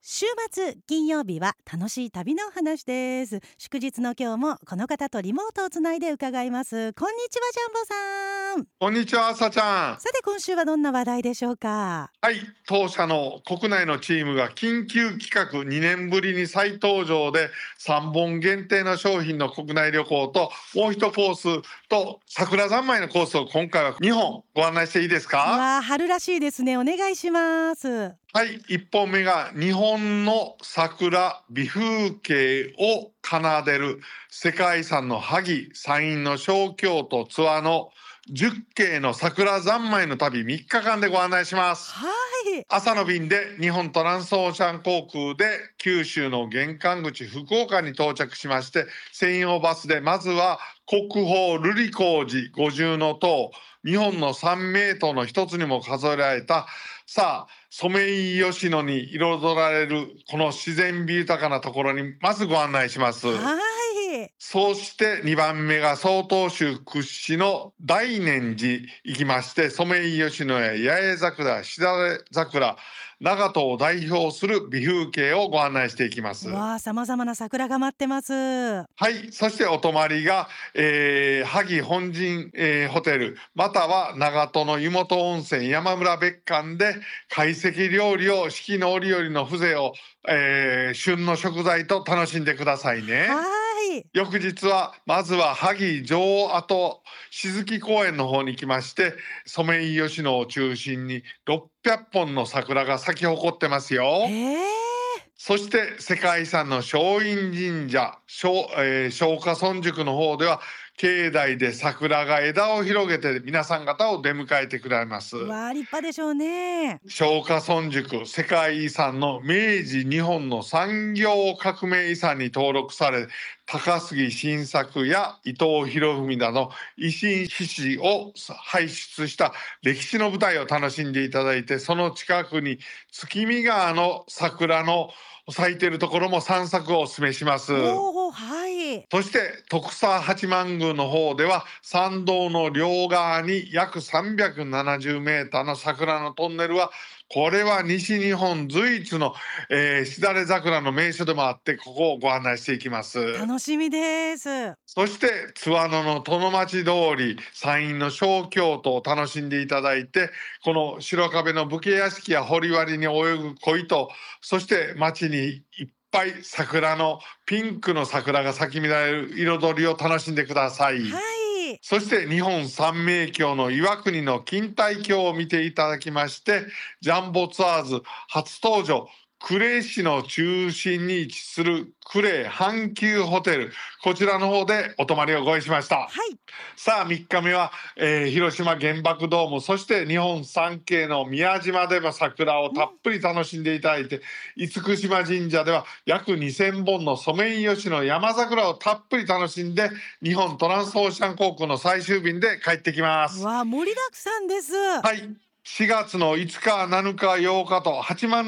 週末金曜日は楽しい旅のお話です。祝日の今日もこの方とリモートをつないで伺います。こんにちは、ジャンボさん。 こんにちは、朝ちゃん。 さて今週はどんな話題でしょうか？ はい、当社の国内のチームが緊急企画2年ぶりに再登場で3本限定の商品の国内旅行ともう1コースと桜三昧のコースを今回は2本ご案内していいですか？ わあ、春らしいですね。お願いします。 はい、1本目が日本の桜美風景を奏でる世界遺産の萩山陰の小京都ツアーの10景の桜三昧の旅3日間でご案内します。 はい。 朝の便で日本トランスオーシャン航空で九州の玄関口福岡に到着しまして、専用バスでまずは国宝瑠璃光寺五重塔、日本の三名塔の一つにも数えられたソメイヨシノに彩られるこの自然美豊かなところにまずご案内します。 はい。 そして2番目が曹洞宗屈指の大念寺行きまして、ソメイヨシノや八重桜、しだれ桜、長門を代表する美風景をご案内していきます。 わあ、様々な桜が待ってます。 はい、そしてお泊まりが、萩本陣、ホテルまたは長門の湯本温泉山村別館で懐石料理を四季の折々の風情を、旬の食材と楽しんでくださいね。 はい。 翌日はまずは萩城跡静木公園の方に行きまして、ソメイヨシノを中心に600本の桜が咲き誇ってますよ。そして世界遺産の松陰神社松下村塾の方では境内で桜が枝を広げて皆さん方を出迎えてくれます。 わあ、立派でしょうね。 松下村塾世界遺産の明治日本の産業革命遺産に登録され、高杉晋作や伊藤博文など維新志士を輩出した歴史の舞台を楽しんでいただいて、その近くに月見川の桜の咲いているところも散策をお勧めします。 おお、はい。 そして徳佐八幡宮の方では参道の両側に約370メーターの桜のトンネルは、これは西日本随一の、しだれ桜の名所でもあって、ここをご案内していきます。 楽しみです。 そして津和野の殿町通り山陰の小京都を楽しんでいただいて、この白壁の武家屋敷や堀割に泳ぐ鯉と、そして町にいっぱい桜のピンクの桜が咲き乱れる彩りを楽しんでください。 はい。 そして日本三名橋の岩国の錦帯橋を見ていただきまして、ジャンボツアーズ初登場呉市の中心に位置する呉阪急ホテル、こちらの方でお泊まりをご用意しました。 はい。 さあ3日目は、広島原爆ドーム、そして日本三景の宮島でも桜をたっぷり楽しんでいただいて、厳島神社では約2000本のソメイヨシノ山桜をたっぷり楽しんで、日本トランスオーシャン航空の最終便で帰ってきます。 わあ、盛りだくさんです。 はい、4月の5日、7日、8日と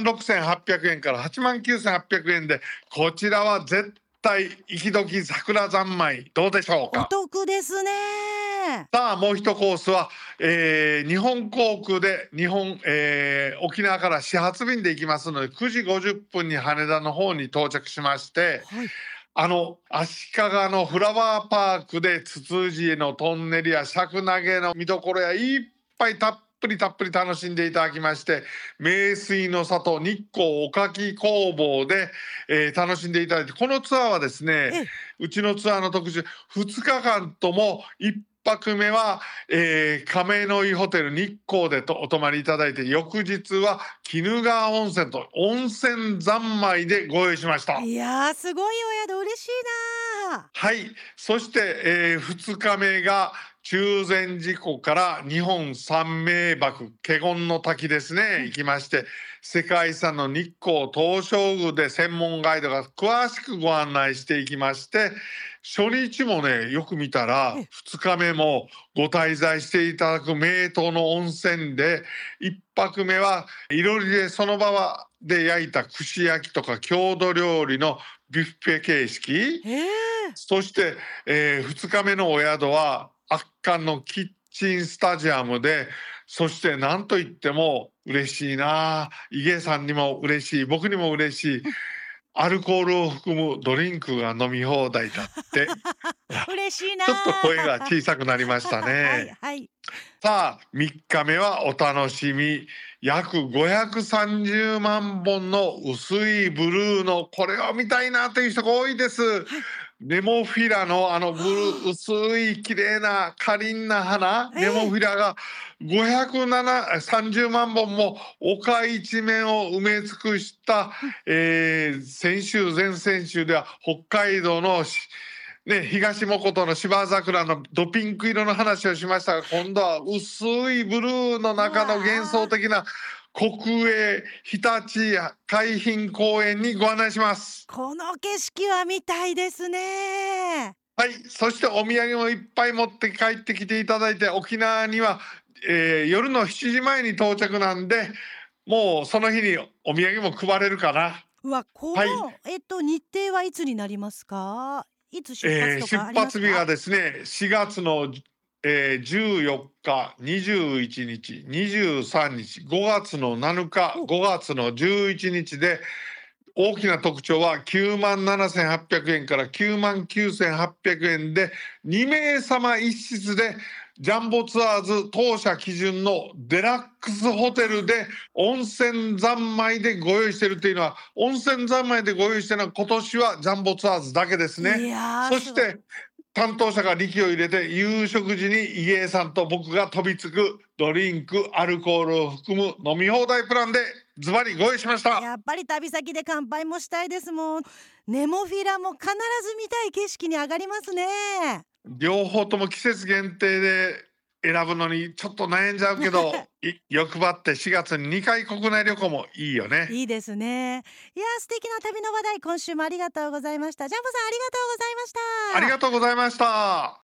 86,800円から89,800円で、こちらは絶対行き時桜三昧、どうでしょうおか？ 得ですね。 さあもう一コースは、日本航空で沖縄から始発便で行きますので、9時50分に羽田の方に到着しまして、 はい。 足利のフラワーパークでツツジへのトンネルや尺投げの見どころやいっぱいたっぷり楽しんでいただきまして、名水の里日光おかき工房で、楽しんでいただいて、このツアーはですね、うちのツアーの特徴2日間とも1泊目は、亀の井ホテル日光でお泊まりいただいて、翌日は鬼怒川温泉と温泉三昧でご用意しました。 いやー、すごいお宿、嬉しいな。 はい、そして、2日目が中禅寺湖から日本三名瀑華厳の滝ですね、行きまして、世界遺産の日光東照宮で専門ガイドが詳しくご案内していきまして、初日もねよく見たら2日目もご滞在していただく名湯の温泉で、1泊目はいろりでその場で焼いた串焼きとか郷土料理のビュッフェ形式、そして、2日目のお宿は圧巻のキッチンスタジアムで、そして何といっても嬉しいな。伊芸さんにも嬉しい、僕にも嬉しい。アルコールを含むドリンクが飲み放題だって。 嬉しいな。 ちょっと声が小さくなりましたはいね。 はい。 さあ、3日目はお楽しみ。約530万本の薄いブルーのこれを見たいなという人が多いです。 はい。 ネモフィラのブルー、 は薄い綺麗な可憐な花、 あ、 ネモフィラが530万本も丘一面を埋め尽くした、先週前々週では北海道の東藻琴の芝桜のドピンク色の話をしましたが、今度は薄いブルーの中の幻想的な国営日立海浜公園にご案内します。 この景色は見たいですね。 はい、そしてお土産もいっぱい持って帰ってきていただいて、沖縄には、夜の7時前に到着なんで、もうその日にお土産も配れるかな。 この、 はい、 日程はいつになりますか？いつ出発と出かあります発日がか？ ですね、4月の、14日、21日、23日、5月の7日、 お、 5月の11日で、大きな特徴は97,800円から99,800円で2名様一室でジャンボツアーズ当社基準のデラックスホテルで温泉三昧でご用意しているというのは、温泉三昧でご用意しているのは今年はジャンボツアーズだけですいね。 やー、すごい。 そして担当者が力を入れて夕食時に伊芸さんと僕が飛びつくドリンク、アルコールを含む飲み放題プランでズバリご用意しました。 やっぱり旅先で乾杯もしたいですもん。ネモフィラも必ず見たい景色に上がりますね。 両方とも季節限定で選ぶのにちょっと悩んじゃうけど、欲張って4月に2回国内旅行もいいよね。 いいですね。いやー、素敵な旅の話題、今週もありがとうございました。ジャンボさん、ありがとうございました。 ありがとうございました。